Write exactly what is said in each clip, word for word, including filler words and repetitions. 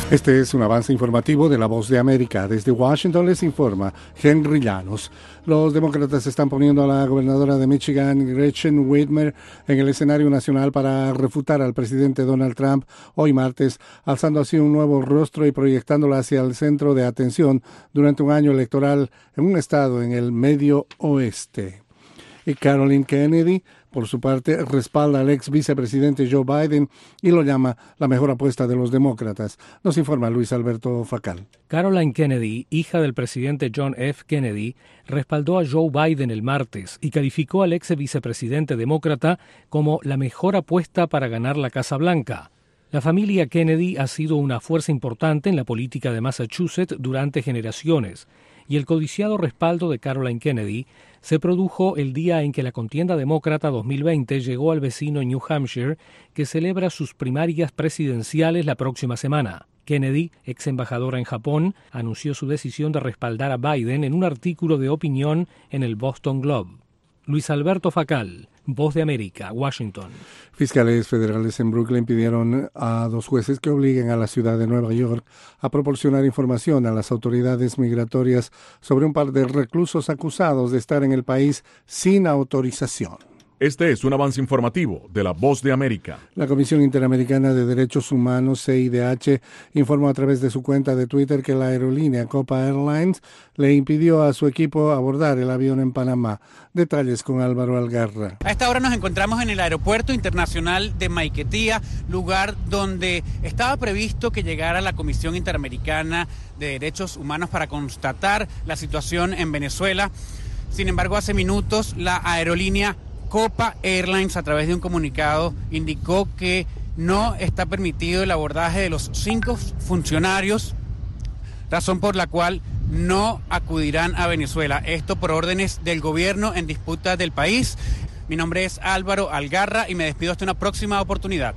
Este es un avance informativo de La Voz de América. Desde Washington les informa Henry Llanos. Los demócratas están poniendo a la gobernadora de Michigan, Gretchen Whitmer, en el escenario nacional para refutar al presidente Donald Trump hoy martes, alzando así un nuevo rostro y proyectándola hacia el centro de atención durante un año electoral en un estado en el medio oeste. Y Caroline Kennedy, por su parte, respalda al ex vicepresidente Joe Biden y lo llama la mejor apuesta de los demócratas. Nos informa Luis Alberto Facal. Caroline Kennedy, hija del presidente John F. Kennedy, respaldó a Joe Biden el martes y calificó al ex vicepresidente demócrata como la mejor apuesta para ganar la Casa Blanca. La familia Kennedy ha sido una fuerza importante en la política de Massachusetts durante generaciones, y el codiciado respaldo de Caroline Kennedy se produjo el día en que la contienda demócrata dos mil veinte llegó al vecino New Hampshire, que celebra sus primarias presidenciales la próxima semana. Kennedy, ex embajadora en Japón, anunció su decisión de respaldar a Biden en un artículo de opinión en el Boston Globe. Luis Alberto Facal, Voz de América, Washington. Fiscales federales en Brooklyn pidieron a dos jueces que obliguen a la ciudad de Nueva York a proporcionar información a las autoridades migratorias sobre un par de reclusos acusados de estar en el país sin autorización. Este es un avance informativo de La Voz de América. La Comisión Interamericana de Derechos Humanos, C I D H, informó a través de su cuenta de Twitter que la aerolínea Copa Airlines le impidió a su equipo abordar el avión en Panamá. Detalles con Álvaro Algarra. A esta hora nos encontramos en el Aeropuerto Internacional de Maiquetía, lugar donde estaba previsto que llegara la Comisión Interamericana de Derechos Humanos para constatar la situación en Venezuela. Sin embargo, hace minutos la aerolínea Copa Airlines, a través de un comunicado, indicó que no está permitido el abordaje de los cinco funcionarios, razón por la cual no acudirán a Venezuela. Esto por órdenes del gobierno en disputa del país. Mi nombre es Álvaro Algarra y me despido hasta una próxima oportunidad.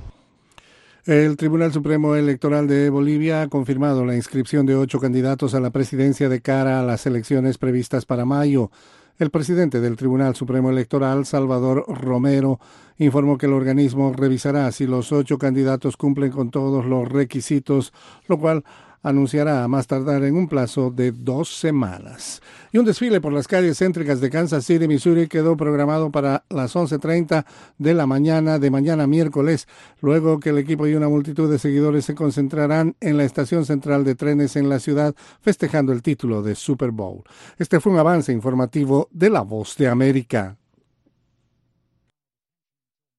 El Tribunal Supremo Electoral de Bolivia ha confirmado la inscripción de ocho candidatos a la presidencia de cara a las elecciones previstas para mayo. El presidente del Tribunal Supremo Electoral, Salvador Romero, informó que el organismo revisará si los ocho candidatos cumplen con todos los requisitos, lo cual anunciará a más tardar en un plazo de dos semanas. Y un desfile por las calles céntricas de Kansas City, Missouri, quedó programado para las once treinta de la mañana de mañana miércoles, luego que el equipo y una multitud de seguidores se concentrarán en la estación central de trenes en la ciudad, festejando el título de Super Bowl. Este fue un avance informativo de La Voz de América.